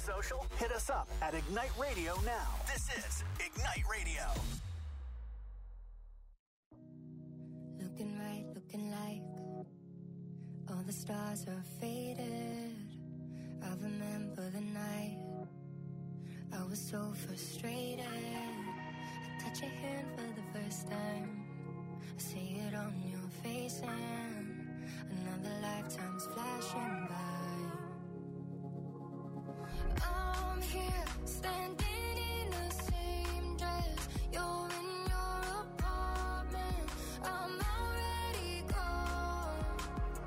social? Hit us up at Ignite Radio now. This is Ignite Radio. Looking right, looking like all the stars are faded. I remember the night I was so frustrated. I touch your hand for the first time. I see it on your face and another lifetime's flashing by. I'm here standing in the same dress. You're in your apartment. I'm already gone.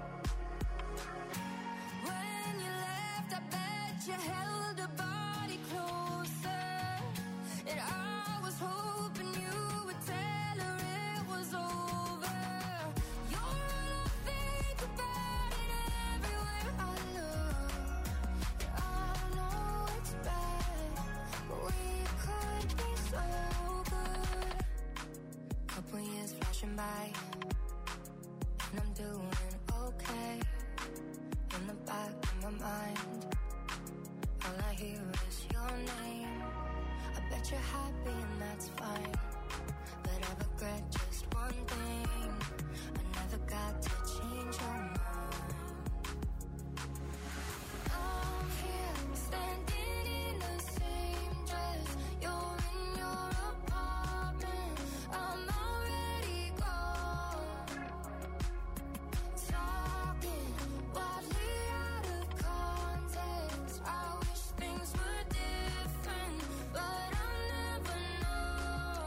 When you left, I bet you held a body closer. And I was hoping you would tell her it was over. You're all I think about and everywhere I look. Yeah, I know it's bad, but we could be so good. Couple years flashing by, and I'm doing okay. In the back of my mind, all I hear is your name. I bet you're happy and that's fine, but I regret just one thing. I never got to change your mind. I'm here standing in the same dress. You're in your apartment. I'm already gone. Talking wildly out of context. I wish things were different, but I'll never know.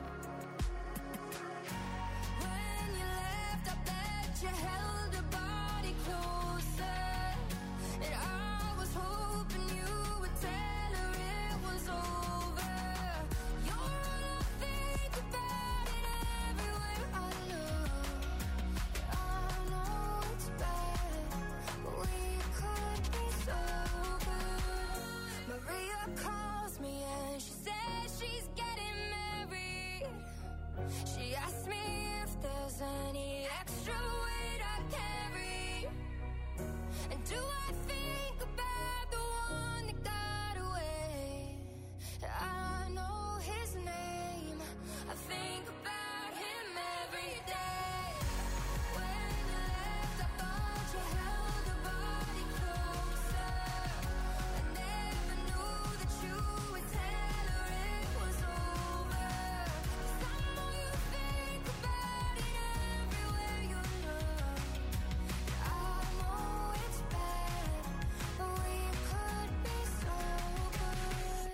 When you left, I bet you held a body closer. And I was hoping you would tell her it was over. You're all I think about and everywhere I look. Yeah, I know it's bad, but we could be so good. Maria calls me and she says she's getting married. She asked me if there's any extra weight I carry. And do I think about the one that got away? I know his name. I think about him every day. When you left, I thought you held a body closer. I never knew that you would tell her it was over. 'Cause I know you think about it everywhere you look. I know it's bad, but we could be so good.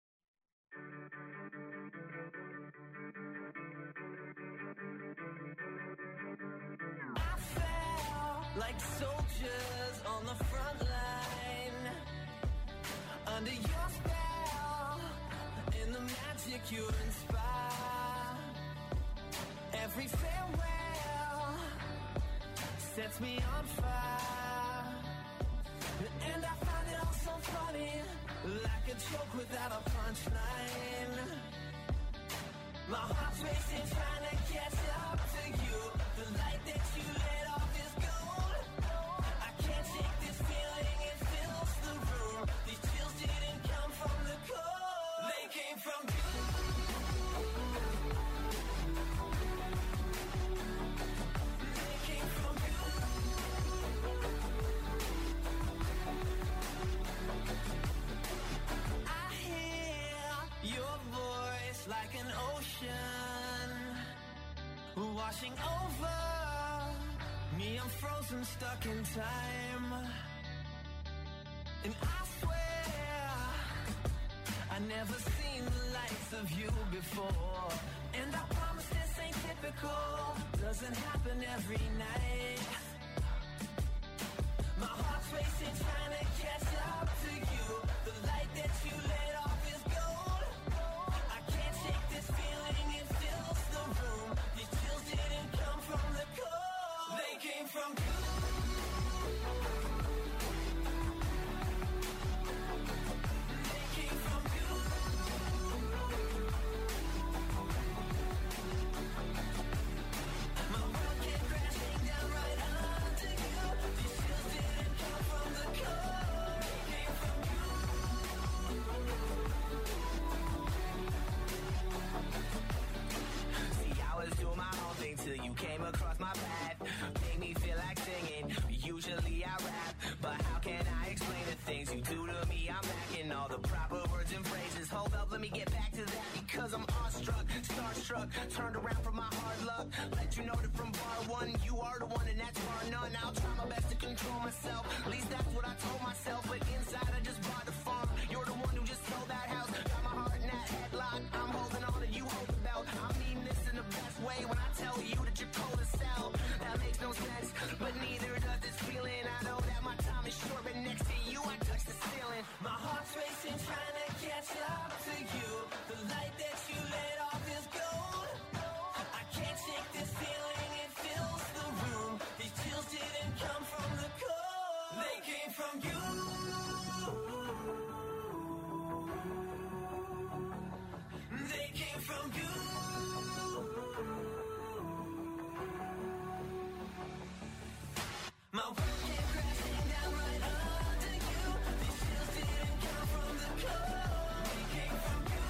I felt like soldiers on the front line, under your spell, in the magic you inspire. Every farewell sets me on fire, and I find it all so funny, like a joke without a punchline. My heart's racing, trying to catch up to you. The light that you lit off is gold. I can't shake this feeling, it fills the room. These chills didn't come from the cold, they came from you. They came from you. I hear your voice like an ocean washing over me. I'm frozen, stuck in time, and I swear I never seen the likes of you before. And I promise this ain't typical, doesn't happen every night. My heart's racing, trying to catch up to you. The light that you lit off is gold. I can't shake this feeling, it fills the room. These chills didn't come from the cold, they came from you. They came from you. My world came crashing down right under you. These chills didn't come from the cold. let me get back to that because I'm awestruck, starstruck, turned around from my hard luck. Let you know that from bar one, you are the one and that's bar none. I'll try my best to control myself, at least that's what I told myself. But inside I just bought the farm. You're the one who just sold that house. Got my heart in that headlock. I'm holding on and you hold the belt. I mean this in the best way when I tell you that you're cold as hell. That makes no sense, but neither does this feeling. I know that my time is short, but next to you I touch the ceiling. My heart's racing, trying to catch up to you. The light that you let off is gold. I can't shake this feeling, it fills the room. These chills didn't come from the cold, they came from you. They came from you. My world came crashing down right under you. These chills didn't come from the cold, they came from you.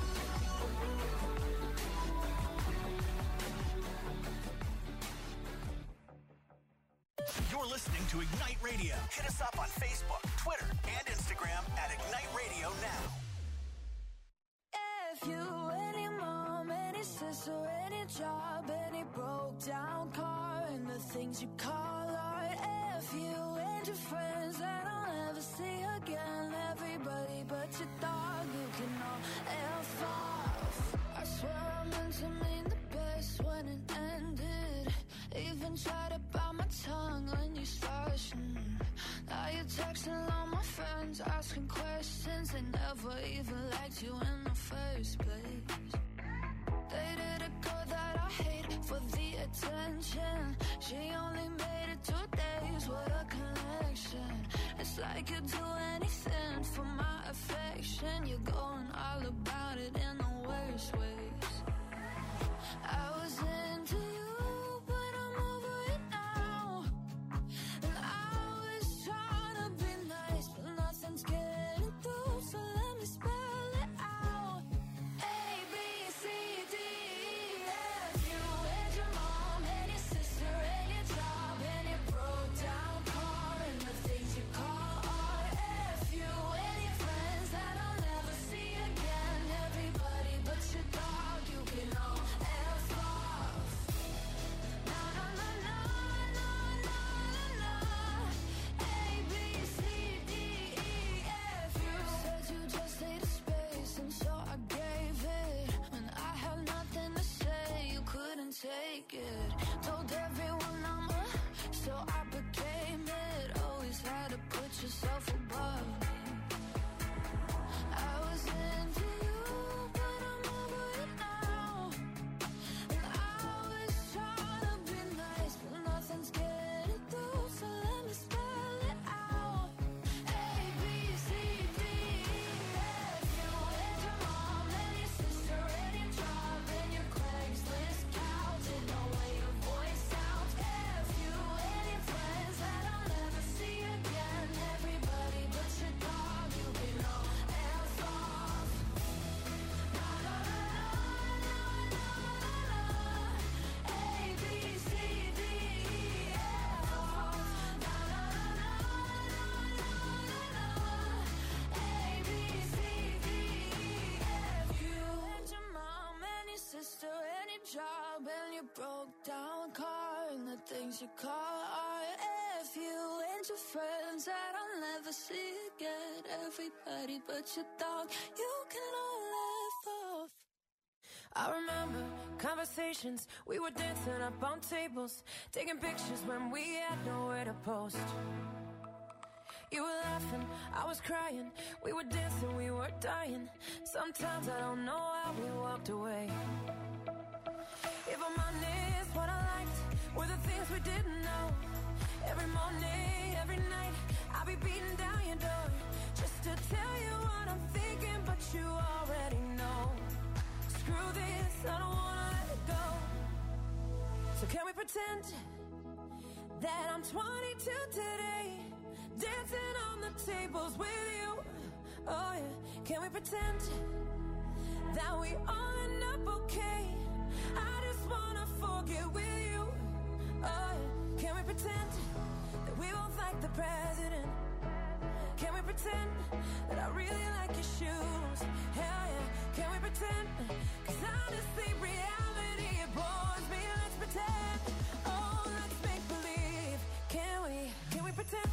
You're listening to Ignite Radio. Hit us up on Facebook, Twitter, and Instagram at Ignite Radio Now. If you, any mom, any sister, any job, any broke down car, and the things you call art. If you and your friends that I'll never see again, everybody but your dog, you can all F off. I swear I meant to mean the best when it ended. Even tried to bite my tongue when you started. Now you're texting all my friends, asking questions. They never even liked you in the first place. Dated a girl that I hate for the attention. She only made it 2 days with a connection. It's like you'd do anything for my affection. You're going all about it in the worst ways. I was into you, but I'm over it now. And I was trying to be nice, but nothing's getting through. So let me spell it out. A, B, C, D, E, F. You and your mom and your sister and your job and your broke down car and the things you call art. F. You and your friends that I'll never see again. Everybody but your dog, you can all F off. Na na na na na na na. A, B, C, D, E, F. You said you just needed space, and so I gave it. When I had nothing to say, you couldn't take it. Told everyone I'm a, so I became it. Always had to put yourself above me. I was into you, but I'm over it now. And I was trying to be nice, but nothing's getting through. So let me spell it out. A, B, C, D, E, F. You and your mom and your sister and your job and your Craigslist couch and the way your voice sounds. F. You and your friends that I'll never see again. Everybody but your dog, you can all F off. Na na na na na na na. A, B, C, D, E, F off. Na na na na na na na. A, B, C, D, E, F. You and your mom and your sister and your job and your broke down car and the things you call art. F. You and your friends that I'll never see again. Everybody but your dog, you can all F off. I remember conversations, we were dancing up on tables, taking pictures when we had nowhere to post. You were laughing, I was crying, we were dancing, we were dying. Sometimes I don't know how we walked away. If I'm honest, what I liked were the things we didn't know. Every morning, every night, I'll be beating down your door just to tell you what I'm thinking, but you already know. Screw this, I don't wanna let it go. So can we pretend that I'm 22 today, dancing on the tables with you? Oh yeah, can we pretend that we all end up okay? I just wanna forget with you. Oh yeah, can we pretend that we both like the president? Can we pretend that I really like your shoes? Hell yeah. pretend? 'Cause honestly, reality, it bores me. Let's pretend. Oh, let's make believe. Can we pretend?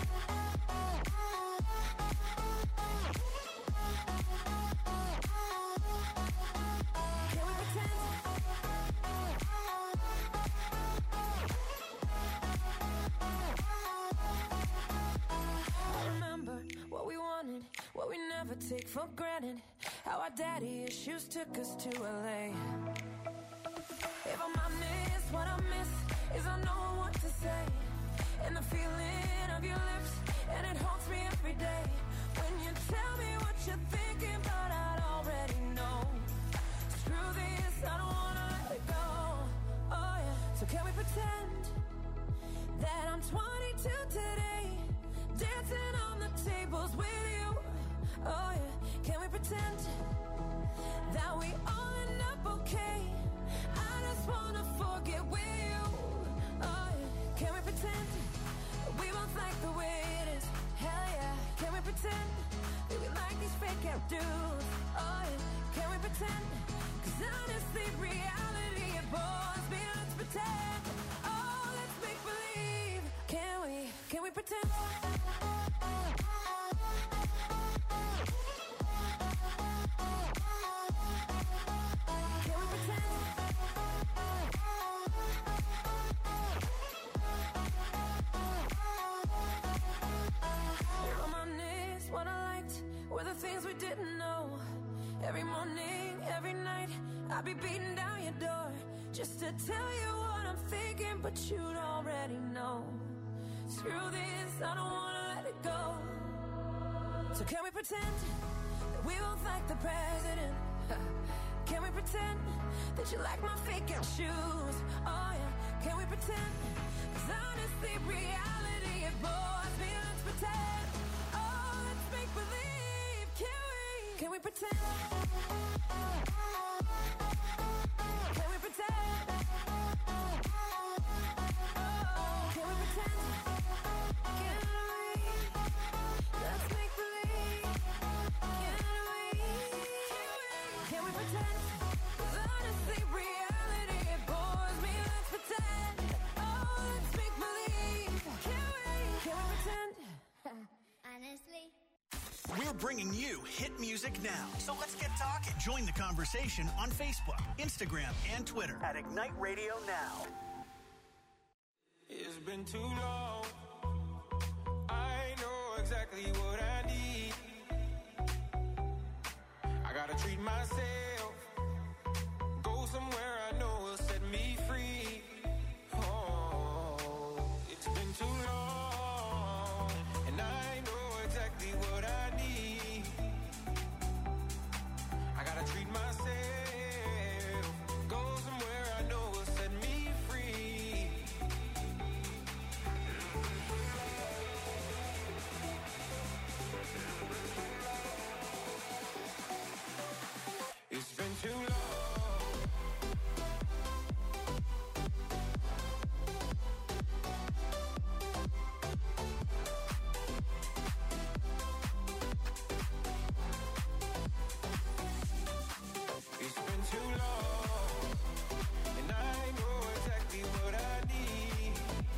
What we never take for granted. How our daddy issues took us to LA. If I'm honest, what I miss is I know what to say. And the feeling of your lips, and it haunts me every day. When you tell me what you're thinking, but I'd already know. Screw this, I don't wanna let it go. Oh yeah, so can we pretend that I'm 22 today, dancing on the tables with you? Oh yeah, can we pretend that we all end up okay? I just wanna forget with you. Oh yeah, can we pretend that we both like the way it is? Hell yeah, can we pretend that we like these fake out dudes? Oh yeah, can we pretend? 'Cause honestly, reality, it bores me. Let's pretend. Oh, let's make believe. Can we pretend? Were the things we didn't know. Every morning, every night, I'd be beating down your door just to tell you what I'm thinking, but you'd already know. Screw this, I don't wanna let it go. So can we pretend that we both like the president? Can we pretend that you like my fake out shoes? Oh yeah, can we pretend? 'Cause honestly, reality, it bores me. Let's pretend. Oh, let's make believe. Can we pretend? Can we pretend? Oh, can we pretend? Can we? Let's make believe. Can we pretend? 'Cause honestly, reality, it bores me. Let's pretend. Oh, let's make believe. Can we pretend? Honestly. We're bringing you hit music now. So let's get talking. Join the conversation on Facebook, Instagram, and Twitter at Ignite Radio Now. It's been too long. I know exactly what I need. I gotta treat myself. Go somewhere I know will set me free. Oh, it's been too long. And I know exactly what I need. I gotta treat myself. Go somewhere I know will set me free. It's been too long. It's been too long, and I know exactly what I need.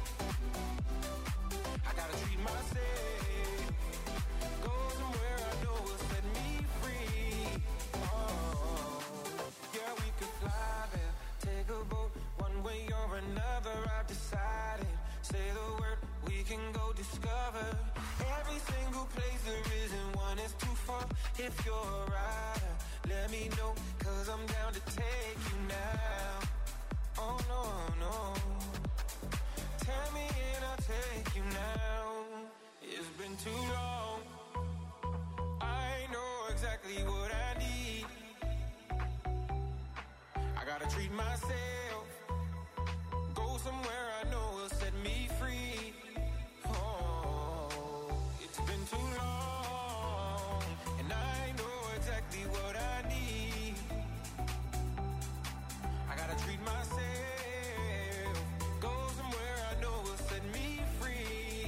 I gotta treat myself. Go somewhere I know will set me free. Oh, yeah, we could fly there, take a boat, one way or another. I've decided. Say the word, we can go discover every single place there isn't one is too far. If you're a rider, let me know, 'cause I'm down to take you now. Oh no, no. Tell me and I'll take you now. It's been too long. I know exactly what I need. I gotta treat myself. Go somewhere I know will set me free. Oh, it's been too long, and I know exactly what I need. I gotta treat myself. Go somewhere I know will set me free.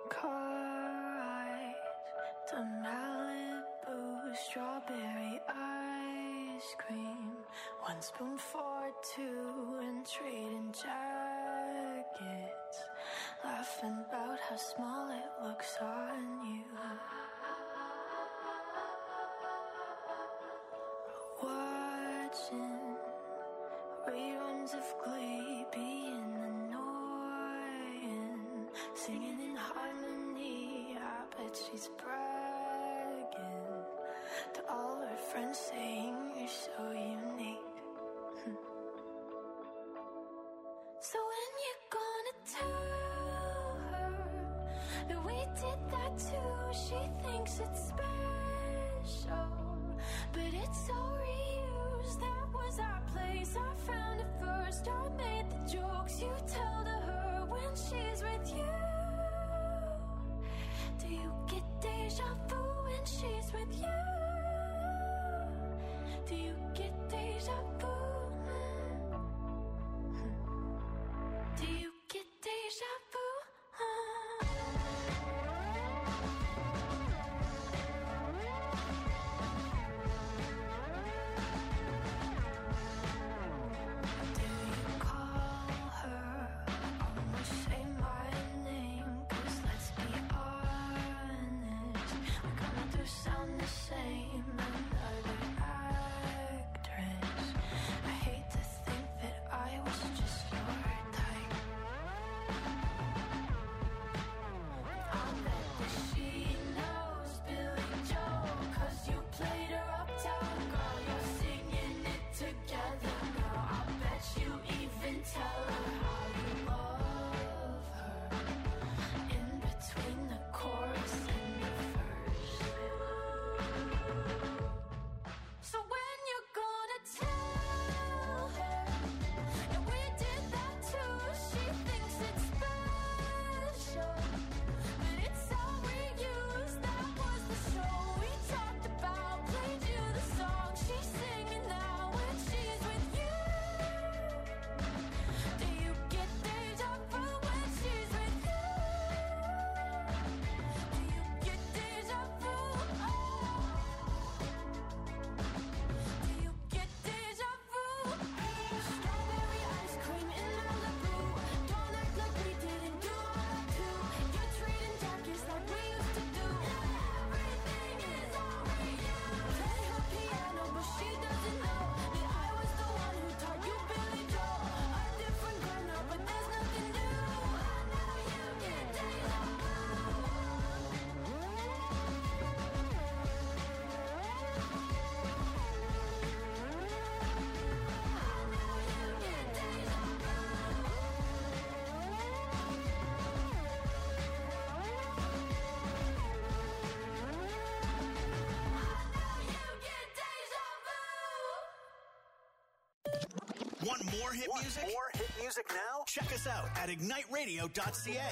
car ride to Malibu, strawberry ice cream, 1 spoon for 2 and trading jackets, laughing about how small it looks on you. Watching reruns of Glee, being annoying, singing in harmony. I bet she's bragging to all her friends, saying you're so unique. So when you gonna tell her that we did that too? She thinks it's special, but it's all reused. That was our place, I found it first. I made the jokes you tell to her when she's with you. Do you get deja vu when she's with you? Do you get deja vu? Do you get deja vu? Do you call her? Almost say my name, 'cause let's be honest, we kinda do sound the same. Another actress. I hate to think that I was just your type. I bet that she knows Billy Joel, 'cause you played her uptown girl. You're singing it together now. I bet you even tell her how you love her in between the chorus and the verse. So when you're gonna tell her that we did that too? She thinks it's special, but it's all we use. That was the show we talked about, played you the song she's singing now when she's with you. Do you get deja vu when she's with you? Do you get deja vu? Do you get deja vu? Strawberry ice cream in Malibu. Don't act like we didn't do that too. You're trading jackets like we used to do. Everything is all reused. Play her piano, but she doesn't know that I was the one who taught you Billy Joel. A different girl now, but there's nothing new. I know you get deja vu. Want more hit music? More hit music now? Check us out at igniteradio.ca.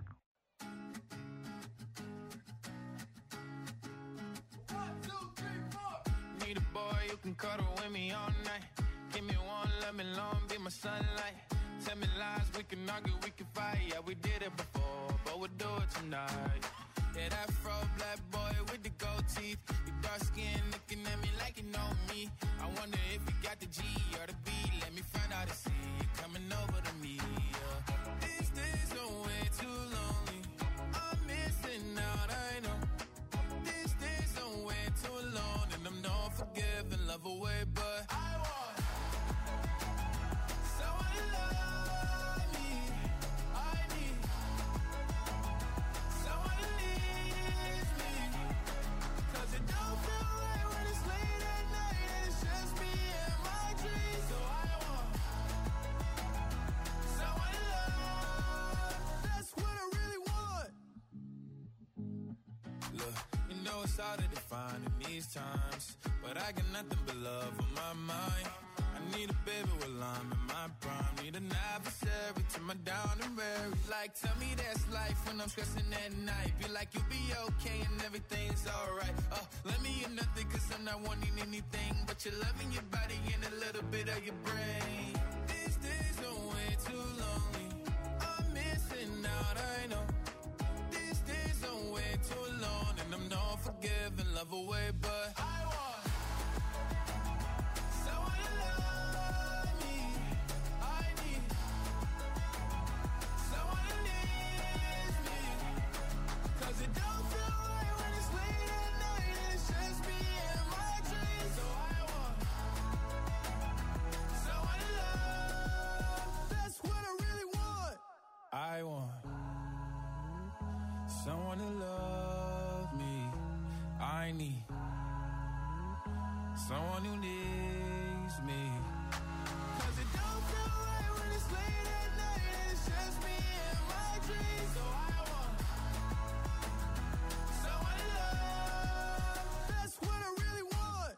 Need a boy you can cuddle with me all night. Give me one, let me long, be my sunlight. Tell me lies, we can argue, we can fight. Yeah, we did it before, but we'll do it tonight. Yeah, that fro black boy with the gold teeth. Your dark skin looking at me like you know me. I wonder if you got the G or the B. Let me find out and see you coming over to me. Yeah. These days are way too lonely. I'm missing out, I know. These days are way too alone, and I'm not forgiving, love away, but I want someone to love me. I need someone to leave me, 'cause it don't feel right when it's late at night and it's just me and my dreams. So I want someone to love. That's what I really want. Look, you know it's hard to define in these times, but I got nothing but love on my mind. I need a baby while I'm in my prime. Need an adversary to my down and weary. Like, tell me that's life when I'm stressing at night. Be like, you'll be okay and everything's alright. Let me in nothing, 'cause I'm not wanting anything but your love and your body and a little bit of your brain. These days are way too lonely. I'm missing out, I know. These I need someone who needs me. 'Cause it don't feel right when it's late at night and it's just me and my dreams. So I want someone to love. That's what I really want.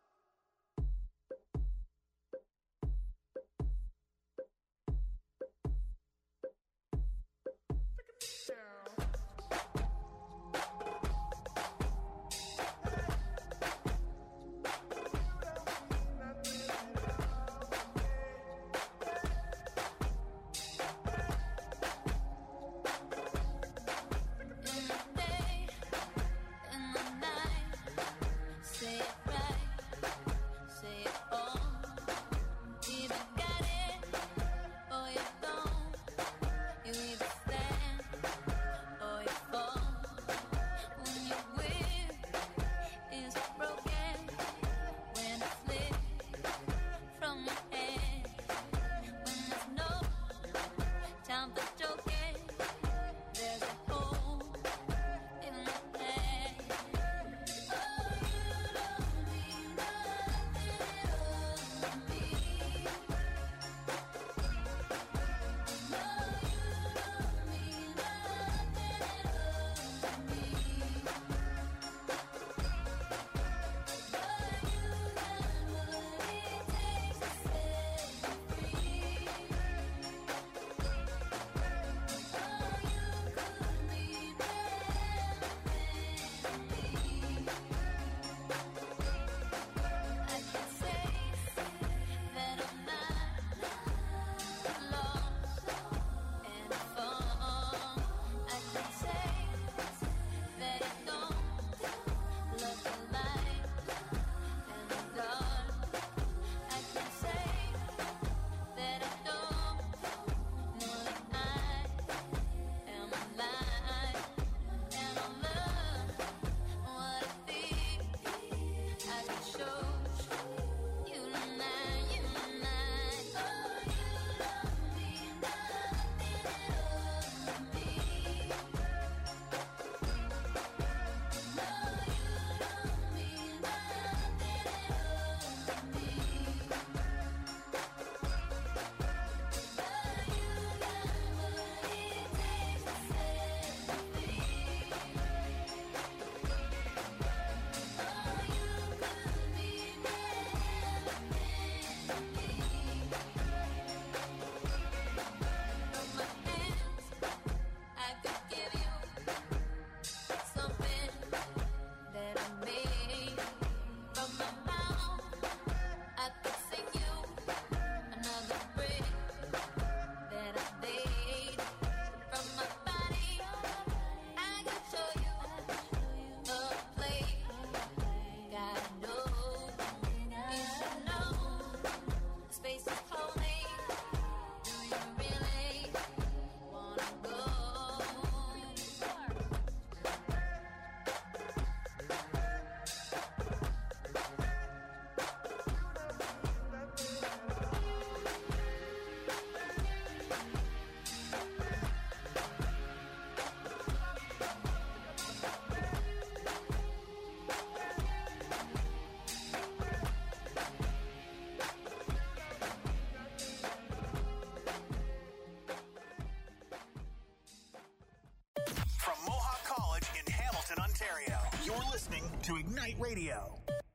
You're listening to Ignite Radio.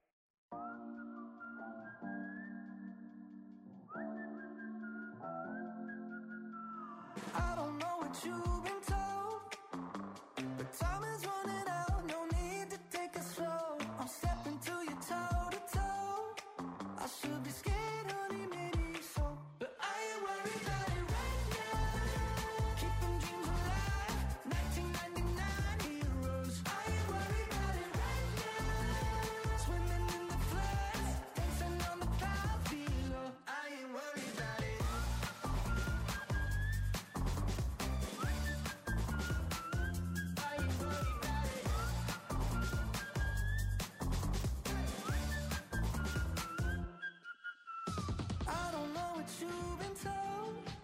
I don't know what you've been told, but time is running out. No need to take it slow. I'm stepping to you toe to toe. I should be scared, honey, maybe so, but I ain't worried about it right now. Keeping dreams alive, 1999 heroes. I ain't worried about it right now. Swimming in the floods, dancing on the clouds below. I ain't worried about it. I don't know what you've been told,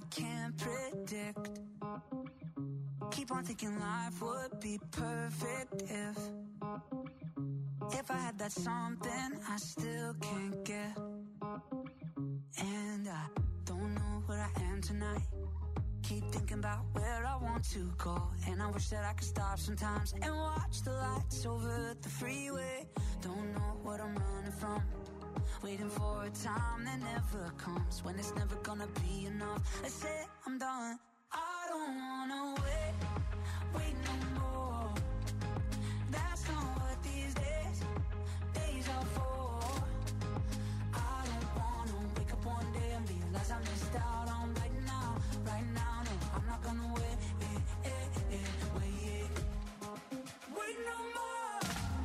can't predict. Keep on thinking life would be perfect if I had that something I still can't get. And I don't know where I am tonight. Keep thinking about where I want to go, and I wish that I could stop sometimes and watch the lights over the freeway. Don't know what I'm running from, waiting for a time that never comes, when it's never gonna be enough. I say I'm done. I don't wanna wait no more. That's not what these days are for. I don't wanna wake up one day and realize I missed out on right now. No, I'm not gonna wait no more.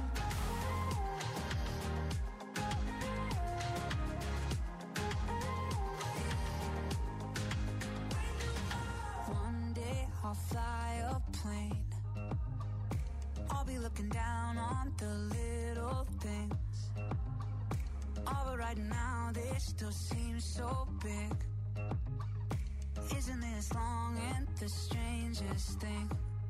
One day I'll fly a plane. I'll be looking down on the little things. Oh, but right now they still seem so big. Isn't this long and the strangest thing?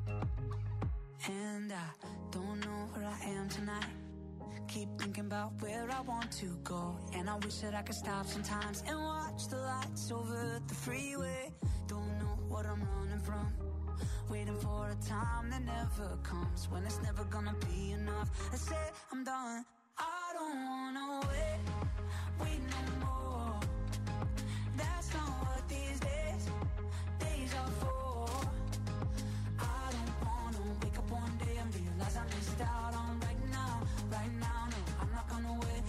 And I don't know where I am tonight. Keep thinking about where I want to go, and I wish that I could stop sometimes and watch the lights over the freeway. Don't know what I'm running from, waiting for a time that never comes, when it's never gonna be enough. I say I'm done. I don't wanna wait no more. That's not what these days are for. I don't wanna wake up one day and realize I missed out on right now. No, I'm not gonna wait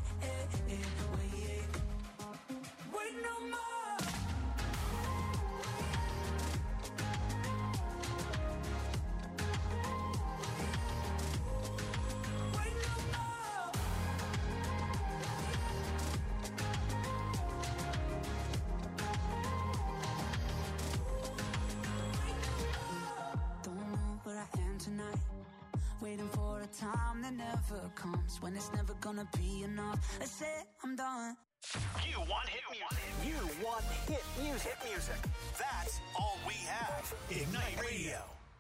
no more. Wait no more. Don't know where I am tonight, waiting for a time that never comes, when it's never gonna be enough. I said I'm done. You want hit music. You want hit music. Hit music. That's all we have. Ignite Radio.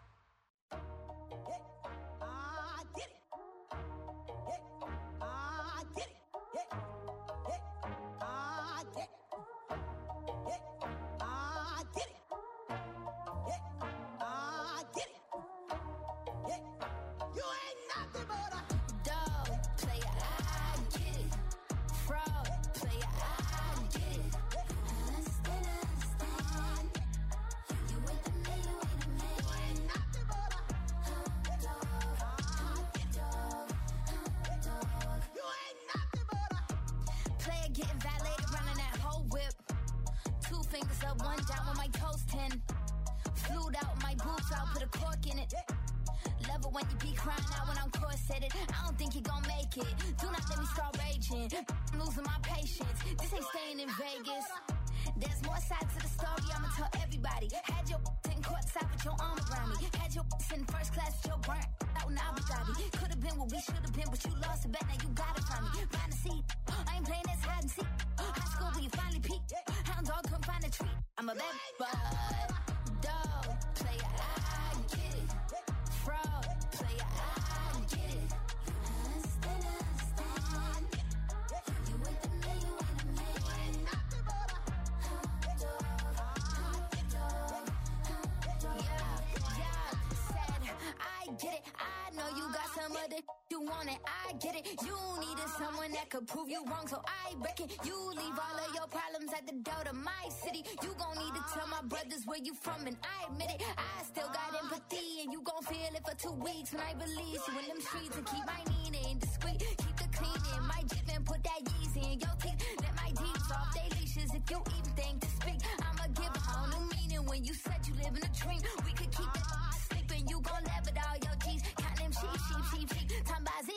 Could prove you wrong, so I reckon you leave all of your problems at the door to my city. You gon' need to tell my brothers where you from, and I admit it. I still got empathy, and you gon' feel it for 2 weeks when I release you in them streets. And keep my Nina discreet, keep the cleaning, my jip and put that Yeezy in your teeth. Let my deeds off they leashes if you even think to speak. I'ma give a whole new meaning when you said you live in a dream. We could keep it sleeping, you gon' laugh at all your G's. Count them sheep. Time by Z.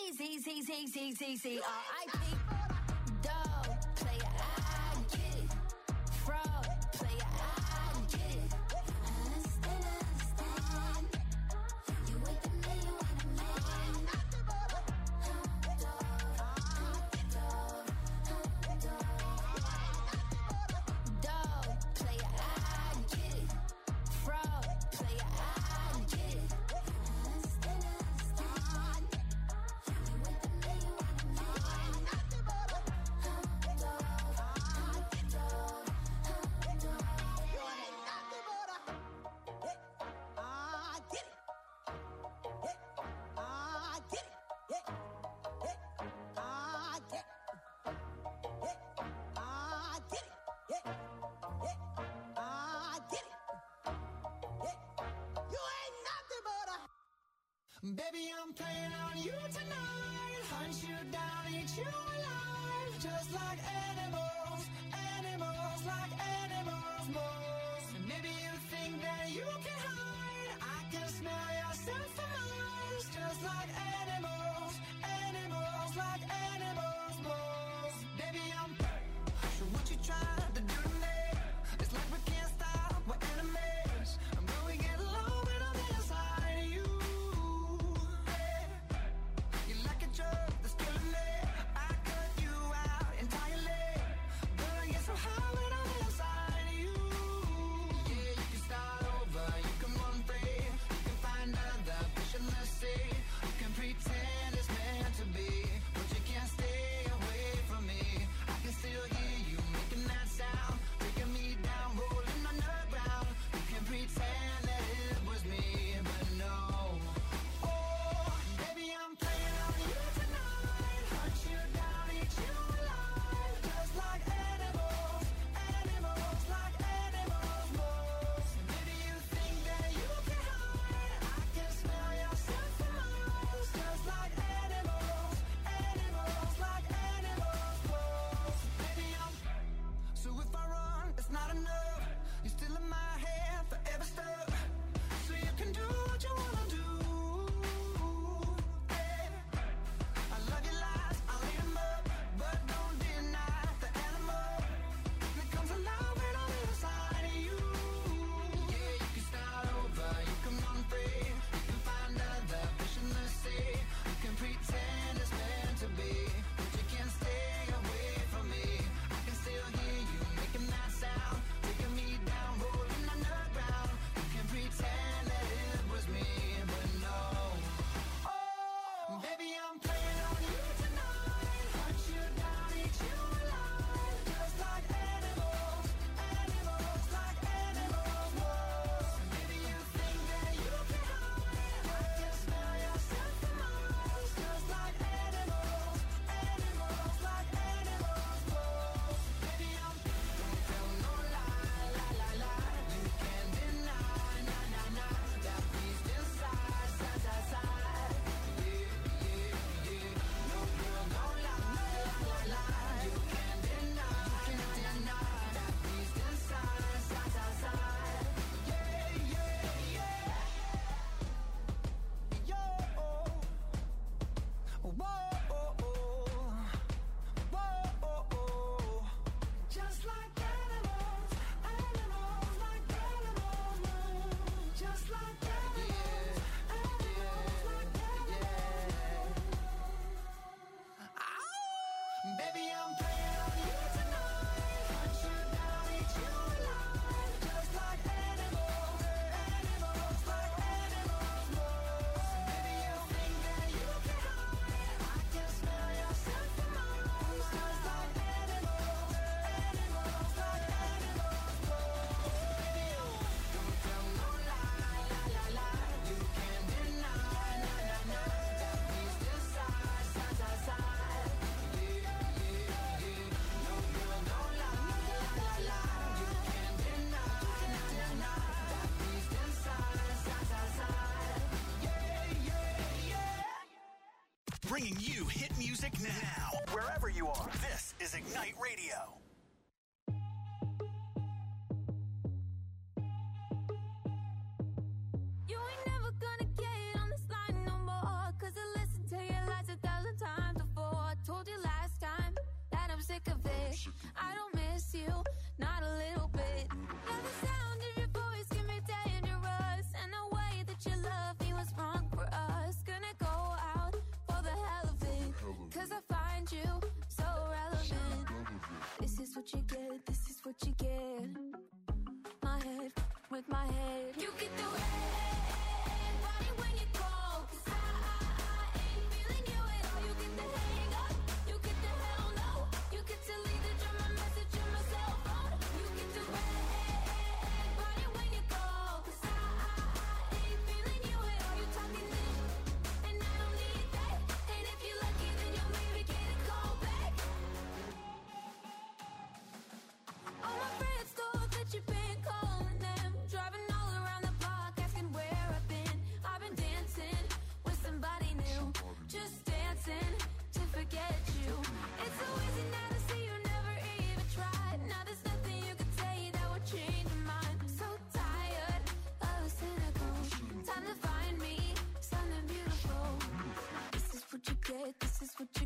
R.I.P. Dog, player, I get it. Fraud, player, I get it. Understand. You with the man, you ain't a man. Dog, player, I Baby, I'm playing on you tonight. Hunt you down, eat you alive. Just like animals, animals, like animals, moles. Maybe you think that you can hide. I can smell yourself from miles. Just like animals, animals, like animals, moles. Baby, I'm so what you trying to do to me? It's like we can't stop, we're enemies. And when we get low, we're on the inside of you. You're like a drug that's killing me. I cut you out entirely. But I get so high when I'm inside of you. Yeah, you can start over, you can run free. You can find other fish in the sea. You can pretend it's meant to be, but you can't stay away from me. I can still hear you making that sound, taking me down, rolling on the ground. You can pretend that it was me, but no. Oh, baby, I'm playing on you tonight. Hunt you down, eat you alive. Just like animals, animals, like animals, moles. Maybe you think that you can hide. I can smell yourself from miles. Just like animals, animals, like animals, moles. Baby, I'm so if I run, it's not enough. You're still in my head, forever stuck. So you can do what you wanna do. Hey, I love your lies, I'll eat 'em up, but don't deny the animal that comes alive when I'm inside of you. Yeah, you can start over, you can run free, you can find other fish in the sea. You can pretend it's meant to be, but you can't stay away from me. I can still hear you making that sound, taking me down, rolling on the ground. You can pretend that it was me, but no. Oh, baby, I'm playing on you tonight. Hunt you down, eat you alive. Just like animals, animals, like animals, moles. Maybe you think that you can hide. I can smell yourself from miles. Just like animals, animals, like animals, moles. Baby, I'm don't tell no lie, lie, lie, lie. You can't deny, nah, nah, nah. That beast inside, side, side, side. Yeah, yeah, yeah. No girl, don't lie, lie, lie, lie. You can't deny, that beast inside, side, side, side. Yeah, yeah, yeah. Yo, whoa, whoa. Just like animals, animals, like animals, just like animals, animals, like animals. Baby, I'm playing on you tonight. Hunt you down, eat you alive. Just like animals, animals, like animals, moles. Baby, you think that you can hide. I can smell yourself from miles. Just like animals, animals, like animals, moles. Baby, don't tell no lie, lie, lie, lie. You can't deny, nah, nah, nah. That beast inside, side, side, side. Yeah, yeah, yeah. No girl, don't lie, lie, lie, lie. You can't deny, nah, nah, nah. That beast inside, side, side, side. Yeah, yeah, yeah. Bringing you hit music now. Wherever you are, this is Ignite Radio. You ain't never gonna get on this line no more. 'Cause I listened to your lies 1,000 times before. I told you last time that I'm sick of it. I don't miss you, not a little bit. Now the sound of your voice can be dangerous. And the way that you love me was wrong for us. Gonna go out for the hell of it. 'Cause I find you so relevant. This is what you get, this is what you get. My head with my head. You get the body when you call. 'Cause I ain't feeling you at all. You get the hang up, you get the hell no. You get to leave the drum, my message on my cell phone. You get the body when you call. 'Cause I ain't feeling you at all. You talking this, and I don't need that. And if you're lucky, then you'll maybe get a call back. All my friends thought that you've been calling them, driving all around the block asking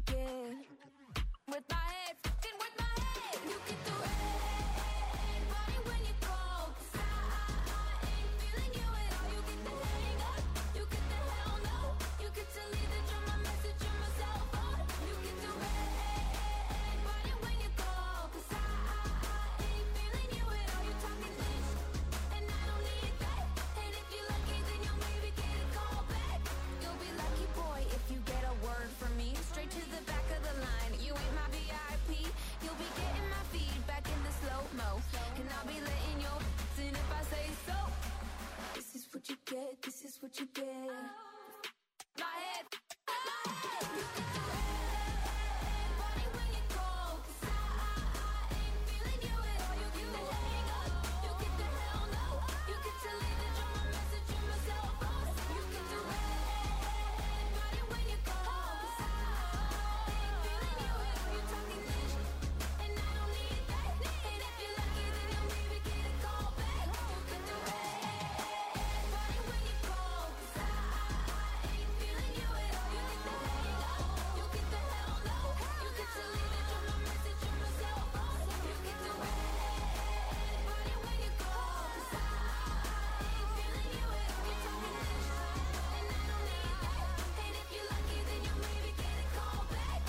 you get. With my head, fucking with my head. You get the red body when you call. 'Cause I ain't feeling you at all. You get the hang up, you get the hell no. You get to leave the drum, my message on my cell phone. You get the red body when you call. 'Cause I ain't feeling you at all. You talking this, and I don't need that. And if you're lucky, then you'll maybe get a call back. You'll be lucky, boy, if you get a word from me. Straight to the back of the line. You ain't my VIP. You'll be getting my feedback in the slow-mo. And I'll be letting your in if I say so. This is what you get. This is what you get. My head. You get the red body when you call. 'Cause I ain't feeling you at all. You get the hang up. You get the hell no. You get to leave the drum, my message on my cell phone. You get the red body when you call. 'Cause I ain't feeling you at all. You talking this, and I don't need that. And if you're lucky, then you'll maybe get a call back. You get the red body when you call. 'Cause I ain't feeling you at all. You get the hang up. You get the hell no. You get to leave the drum, my message on my cell phone. You get the red body when you call. 'Cause I ain't feeling you at all. You talking this, and I don't need that. And if you're lucky, then you'll maybe get a call back.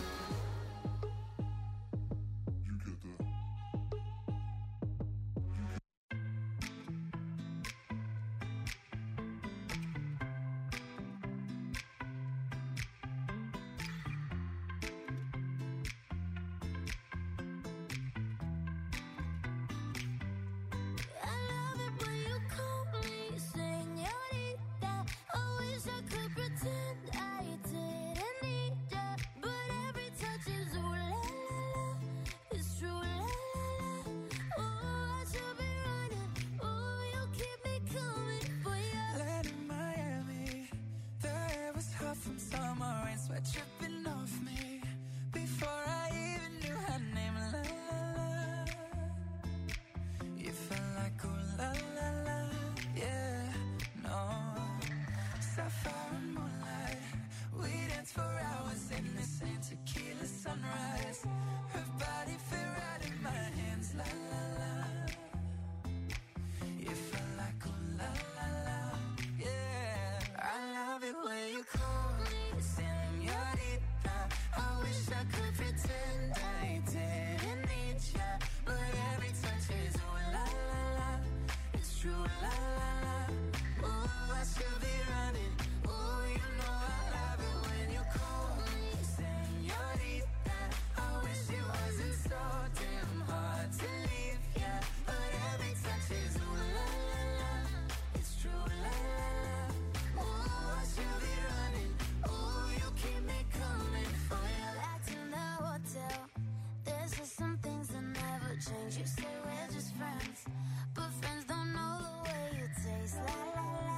You get the. I love it when you call me señorita. I wish I could pretend I didn't need ya, but every touch is ooh la la la. It's true la la la. Oh, I should be running. Oh, you keep me coming for ya. Land in Miami, the air was hot from summer rain, sweat dripping off me before I even knew her name. La la la, you felt like ooh la la la, yeah, no. Sapphire and moonlight, we danced for hours in the same tequila sunrise. Her body fit right in my hands, la la la. You felt like ooh la la la, yeah. I love it when you call me señorita. I wish I could pretend I didn't need ya, but every touch is ooh la la la. It's true la la la. Ooh, I should be running. Ooh, you know I love it when you call me señorita. I wish it wasn't so damn hard to leave ya, but every touch is ooh la la la. It's true la la la. Ooh, I should be running. Ooh, you keep me coming for ya. Back in the hotel, there's just some things that never change. You say we're just friends, but friends don't know the way you taste. La la la.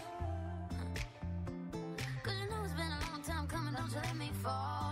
'Cause you know it's been a long time coming, don't you let me fall.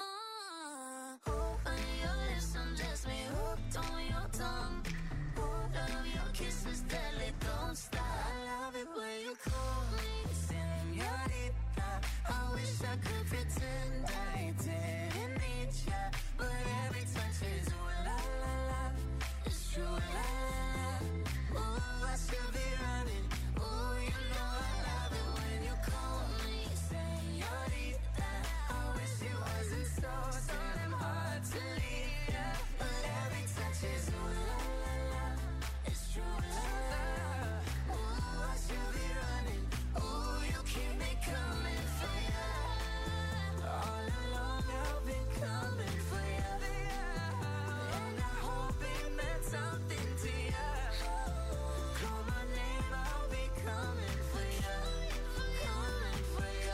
On your lips, undress me, hooked on your tongue. Love your kisses, deadly, don't stop. I love it when you call me señorita. I wish I could pretend I didn't need ya, but every touch is ooh la la la. It's true la la la. Ooh, I should be running. Ooh, you know I love it when you call me señorita. I wish it wasn't so damn hard to leave ya, but every touch is ooh la la la. It's true la la la. Ooh, I should be running. Ooh, you keep me coming for ya. All along I've been coming for ya, and I hope it meant something to ya. Call my name, I'll be coming for ya, coming for ya.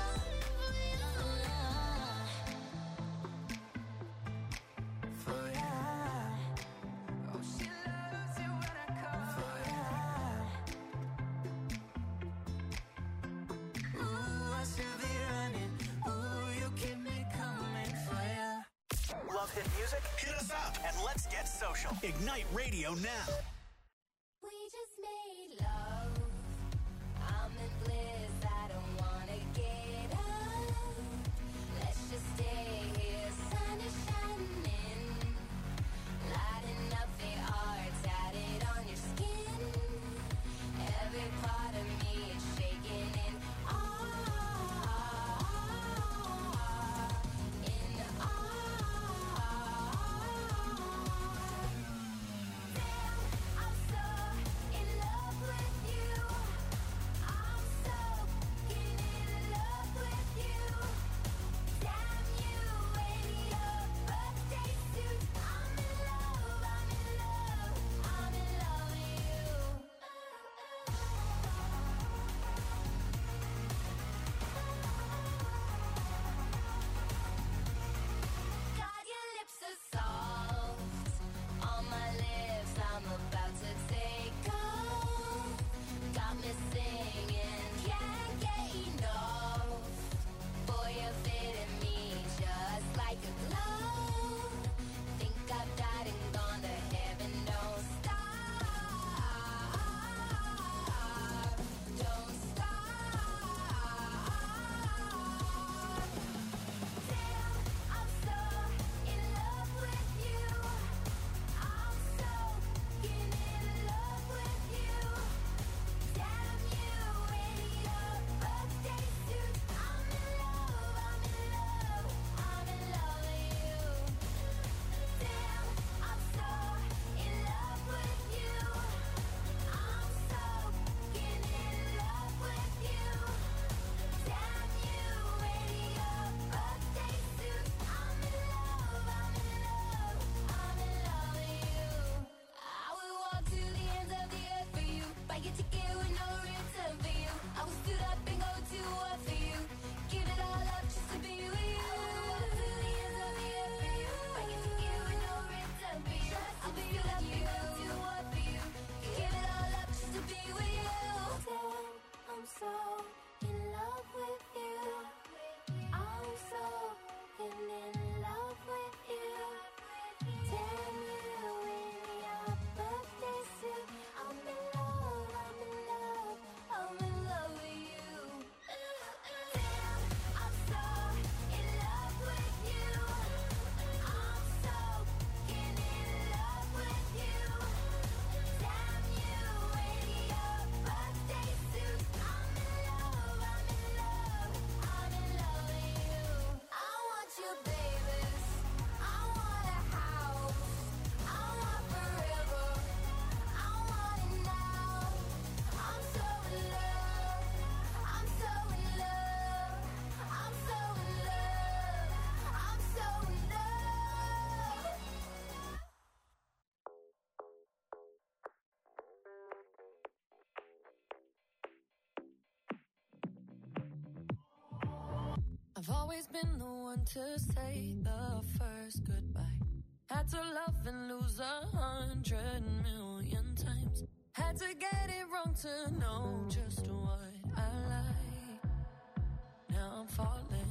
For ya. Oh, she loves it when I call for ya. Ooh, I should be running. Ooh, you keep me coming for ya. Love hit music? Hit us up and let's get social. Ignite Radio now. We just made love. I'm in bliss. I don't wanna get up. Let's just stay here. to get with no return for you. I will stood up and go to war for you. Give it all up just to be with you. I get to get with no return for you. I will stood up and go to war for you. Give it all up just to be with you. Damn, I'm so in love with you. I'm so in love with you. Damn you in your birthday suit. I'm in love, I'm in love, I'm in love with you. Damn, I'm so in love with you. I'm so in love with you. Damn you in your birthday suit. I'm in love, I'm in love, I'm in love with you. I want you, babies. I want a house. I want forever. I want it now. I'm so in love. I'm so in love. I'm so in love. I'm so in love. I've always been the one to say the first goodbye. Had to love and lose 100 million times. Had to get it wrong to know just what I like. Now I'm falling.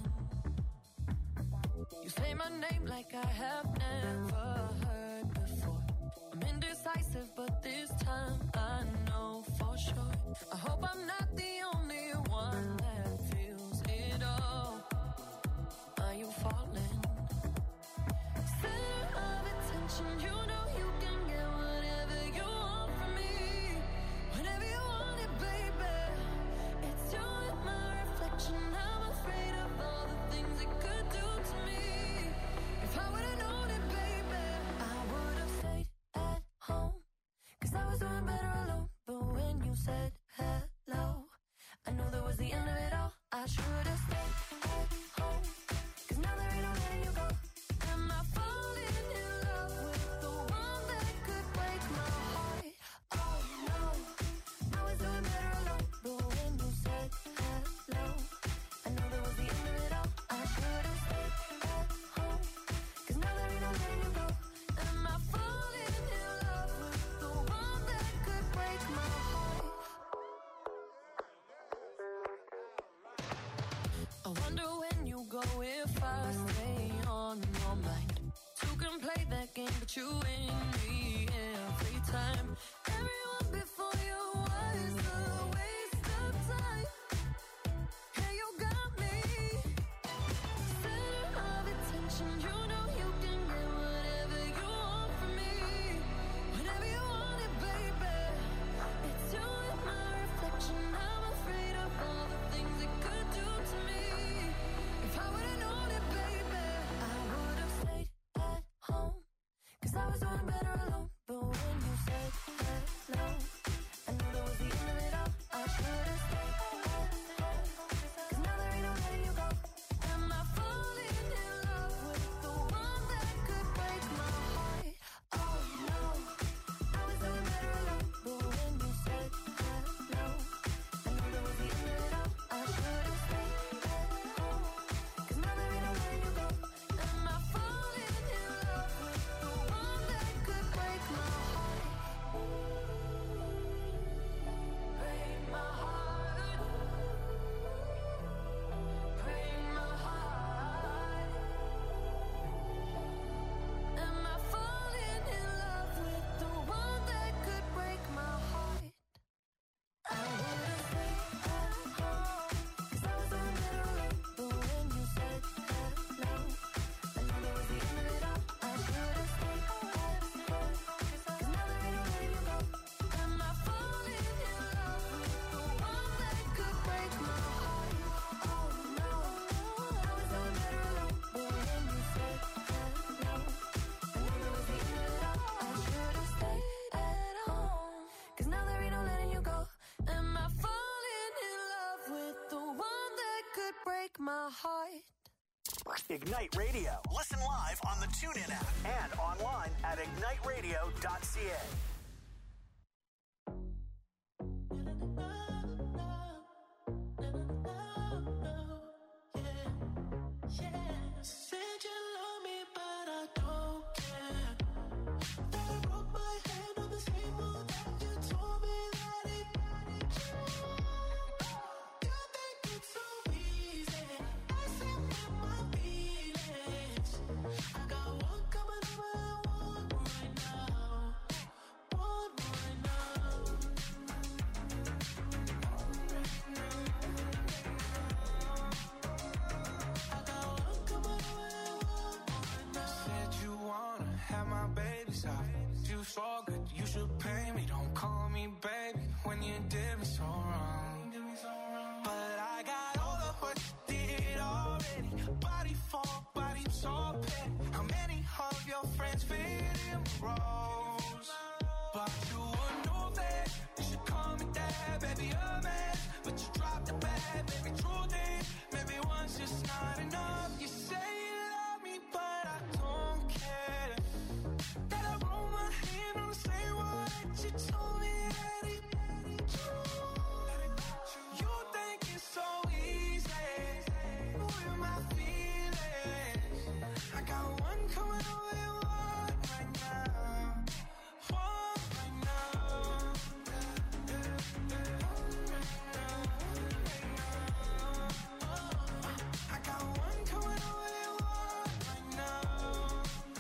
You say my name like I have never heard before. I'm indecisive, but this time I know for sure. I hope I'm not the only one that feels it all. Are you falling? Center of attention, you know you can get whatever you want from me. Whenever you want it, baby. It's you and my reflection. I'm afraid of all the things it could do to me. If I would've known it, baby, I would've stayed at home. 'Cause I was doing better alone. But when you said hello, I knew that was the end of it all. I should've stayed at home. 'Cause now there ain't no letting you go. Am I falling in love with the one that could break my heart? Oh no, I was doing better alone. But when you said hello, I knew that was the end of it all. I should've stayed at home. 'Cause now there ain't no letting you go. Am I falling in love with the one that could break my heart? I wonder when you go if I stay on your mind. Two can play that game, but you win me every time. Everyone before you was a waste of time. Hey, you got me. Center of attention, you know you can get whatever you want from me. Whenever you want it, baby. It's you and my reflection. I'm afraid of all the things it could do to me. If I would've known it, baby, I would've stayed at home. 'Cause I was doing better alone. But when you said hello, I knew that was the end of it all. I should've stayed at home. 'Cause now there ain't no letting you go. Am I falling in love with the one that could break my heart? Oh no, I was doing better alone. But when you said hello, I knew that was the end of it all. I should've stayed at home. 'Cause now there ain't no letting you go. Am I falling in love with the one that could break my heart? Break my heart. Break my heart. Am I falling in love with the one that could break my heart? I would've stayed at home. 'Cause I was doing better alone. But when you said hello, I knew that was the end of it all. I should've stayed at home. 'Cause now there ain't no letting you go. Am I falling in love with the one that could break my heart? Oh no, I was doing better alone. But when you said hello, I knew that was the end of it all. I should've stayed at home. 'Cause now there ain't no letting you go. Am I falling in love with the one that could break my heart? Ignite Radio. Listen live on the TuneIn app and online at igniteradio.ca. yourself. You so good, you should pay me. Don't call me baby when you did me so wrong. But I got all of what you did already. Body for body, so petty. How many of your friends fit in rows? But you would know that you should call me dad, baby, a man. But you dropped the bag, baby, true thing. Maybe once just not enough. You say you love me, but I don't care. That I roll my hand on the same wall that you told me that it. You think it's so easy with my feelings. I got one coming over and one right now. One right now. I got one coming over and one right now.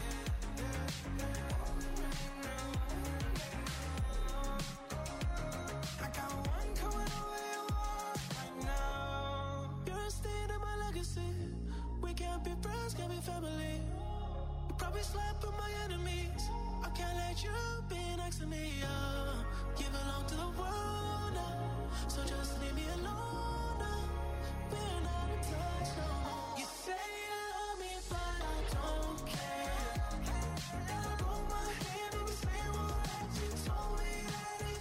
I got one coming over and one right now. You're a stain in my legacy. We can't be friends, can't be family. You probably slept with my enemies. I can't let you be next to me. You belong to the world now, so just leave me alone now. We're not in touch no more. You say you love me, but I don't care. And I roll my hand on the same wall that you told me that it.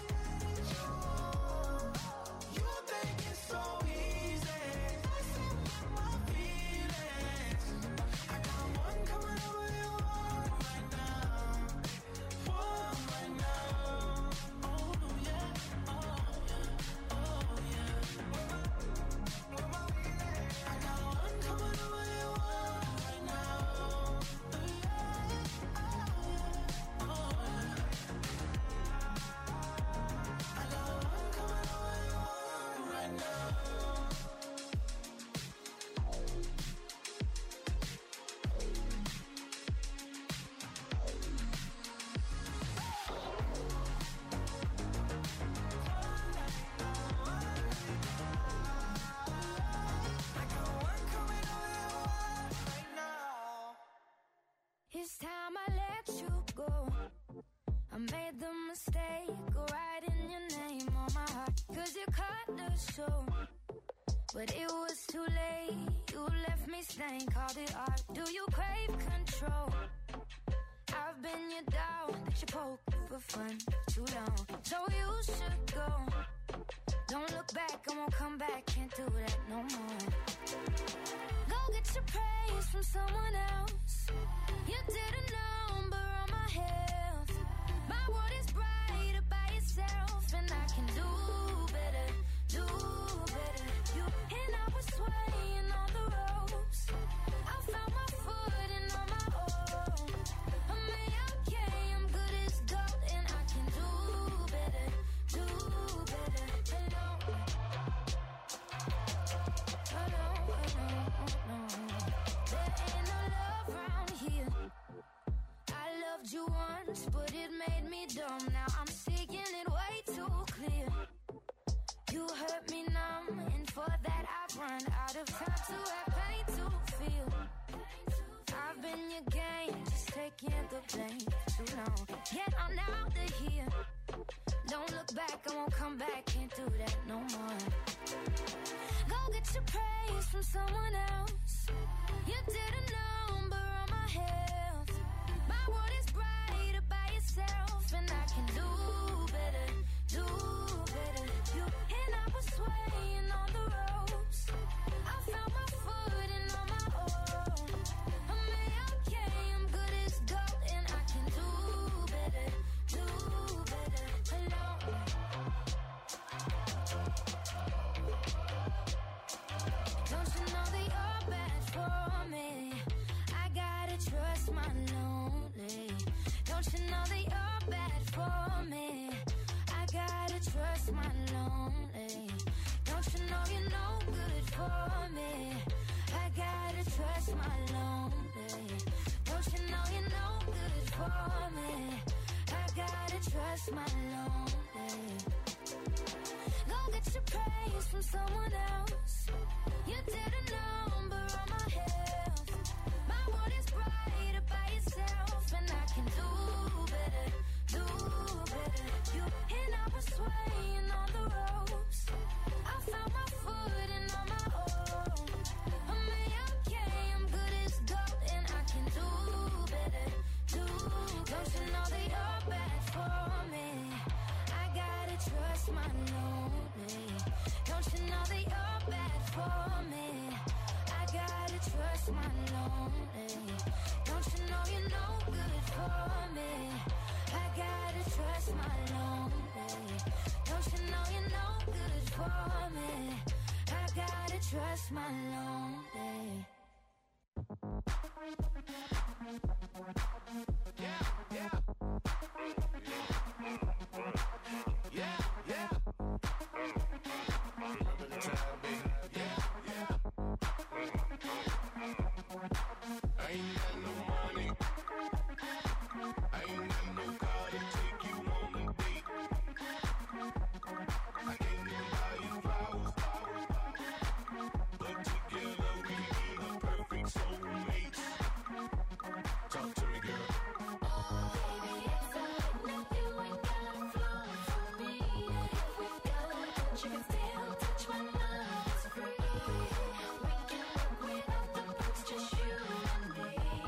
You think it's so easy. Messing with my feelings. I got one coming over and one right now. One right now. Oh yeah, oh yeah, oh yeah. I got one coming over and one right now. Oh yeah. I got one coming over and one right now. I got one coming over and one right now. It's time I let you go. I made the mistake of writing your name on my heart. Cause you cut the show, but it was too late. You left me stained, called it art. Do you crave control? I've been your dog that you poke for fun too long. So you should go. Don't look back, I won't come back. Can't do that no more. Go get your praise from someone else. You didn't number on my health. My world is brighter by itself, and I can do better, do better. You and I was swaying on the ropes. I found my footing on my own. I'm okay, I'm good as gold, and I can do better, do better. Hello, hello. There ain't no love around here. I loved you once, but it made me dumb. Now I'm seeing it way too clear. You hurt me numb, and for that I've run out of time to have pain to feel. I've been your game, just taking the blame too long. Yet I'm out of here. Don't look back, I won't come back. Can't do that no more. Go get your praise from someone else. You didn't number on my health. My world is brighter by itself, and I can do better, do better. You and I was swaying on the ropes. I found my footing on my own. I'm okay, I'm good as gold, and I can do better, do better. Hello. Don't you know that you're bad for me? I gotta trust my lonely. Don't you know that you're bad for me? I gotta trust my lonely. Don't you know you're no good for me? I gotta trust my lonely. Don't you know you're no good for me? I gotta trust my lonely. Go get your praise from someone else. You didn't number on my health. My world is brighter by itself, and I can do better. for me. I gotta trust my lonely. Don't you know you're no good for me? I gotta trust my lonely.